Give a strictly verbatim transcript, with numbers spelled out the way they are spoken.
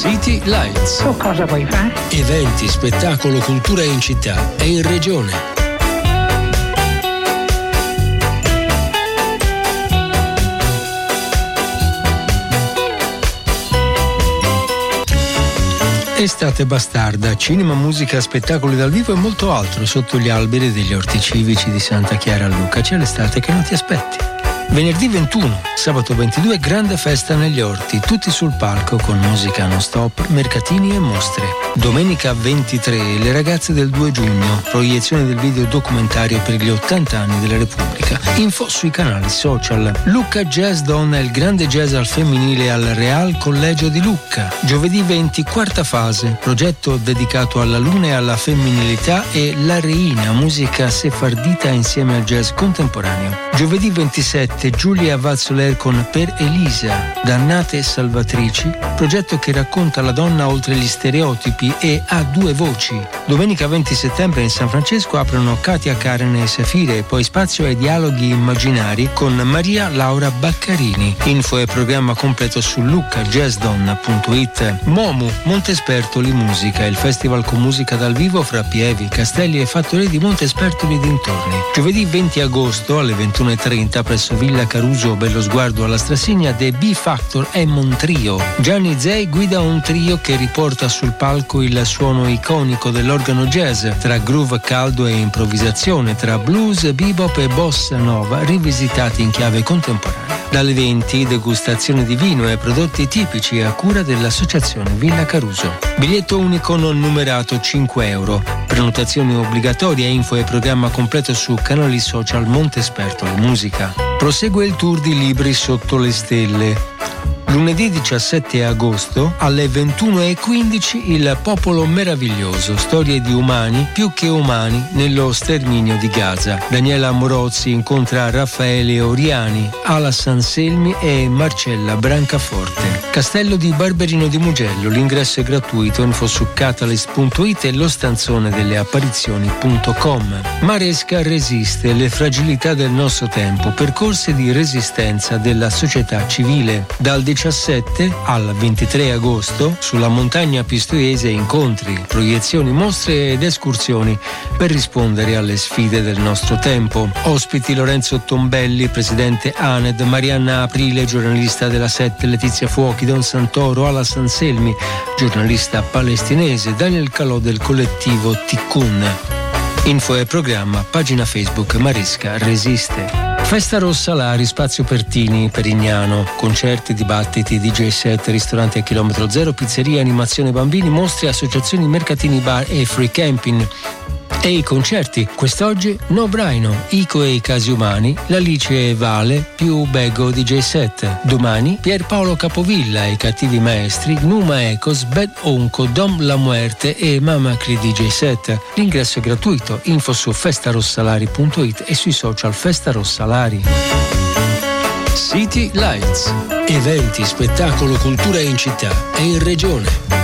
City Lights. Tu cosa vuoi fare? Eventi, spettacolo, cultura in città e in regione. Estate bastarda, cinema, musica, spettacoli dal vivo e molto altro sotto gli alberi degli orti civici di Santa Chiara a Lucca. C'è l'estate che non ti aspetti. Venerdì ventuno, sabato ventidue, grande festa negli orti, tutti sul palco con musica non stop, mercatini e mostre. Domenica ventitré, le ragazze del due giugno, proiezione del video documentario per gli ottanta anni della Repubblica. Info sui canali social. Lucca Jazz Donna, il grande jazz al femminile al Real Collegio di Lucca. Giovedì venti, quarta fase, progetto dedicato alla luna e alla femminilità e La Reina, musica sefardita insieme al jazz contemporaneo. Giovedì ventisette, Giulia Valsoler con Per Elisa, Dannate Salvatrici, progetto che racconta la donna oltre gli stereotipi e ha due voci. Domenica venti settembre in San Francesco aprono Katia, Karen e Safire e poi spazio ai dialoghi immaginari con Maria Laura Baccarini. Info e programma completo su lucca jazz donna punto it. Momu, Montespertoli Musica, il festival con musica dal vivo fra Pievi, Castelli e fattorie di Montespertoli dintorni. Giovedì venti agosto alle ventuno e trenta presso Villa Caruso, bello sguardo alla Strassigna, The B-Factor Hammond Trio. Gianni Zei guida un trio che riporta sul palco il suono iconico dell'organo jazz, tra groove caldo e improvvisazione, tra blues, bebop e bossa nova, rivisitati in chiave contemporanea. Dalle venti, degustazione di vino e prodotti tipici a cura dell'associazione Villa Caruso. Biglietto unico non numerato cinque euro. Prenotazione obbligatoria, info e programma completo su canali social Montespertoli Musica. Prosegue il tour di Libri sotto le stelle. Lunedì diciassette agosto alle ventuno e quindici Il popolo meraviglioso, storie di umani più che umani nello sterminio di Gaza. Daniela Morozzi incontra Raffaele Oriani, Ala Sanselmi e Marcella Brancaforte. Castello di Barberino di Mugello, l'ingresso è gratuito, info su catalyst punto it e lo stanzone delle apparizioni punto com. Maresca resiste, le fragilità del nostro tempo, percorsi di resistenza della società civile. Dal diciassette al ventitré agosto sulla montagna pistoiese incontri, proiezioni, mostre ed escursioni per rispondere alle sfide del nostro tempo. Ospiti Lorenzo Tombelli, presidente A N E D, Marianna Aprile, giornalista della sette, Letizia Fuochi, Don Santoro, Ala Sanselmi, giornalista palestinese, Daniel Calò del collettivo Tikkun. Info e programma, pagina Facebook Maresca Resiste. Festa Rossa Lari, spazio Pertini, Perignano, concerti, dibattiti, D J set, ristoranti a chilometro zero, pizzeria, animazione bambini, mostre, associazioni, mercatini, bar e free camping. E i concerti, quest'oggi No Braino, Ico e i Casi Umani, l'Alice e Vale più Bego D J set. Domani Pierpaolo Capovilla e i Cattivi Maestri, Numa Ecos, Bad Onco, Dom La Muerte e Mama Cri D J set. L'ingresso è gratuito, info su festarossalari punto it e sui social Festa Rossalari. City Lights, eventi, spettacolo, cultura in città e in regione.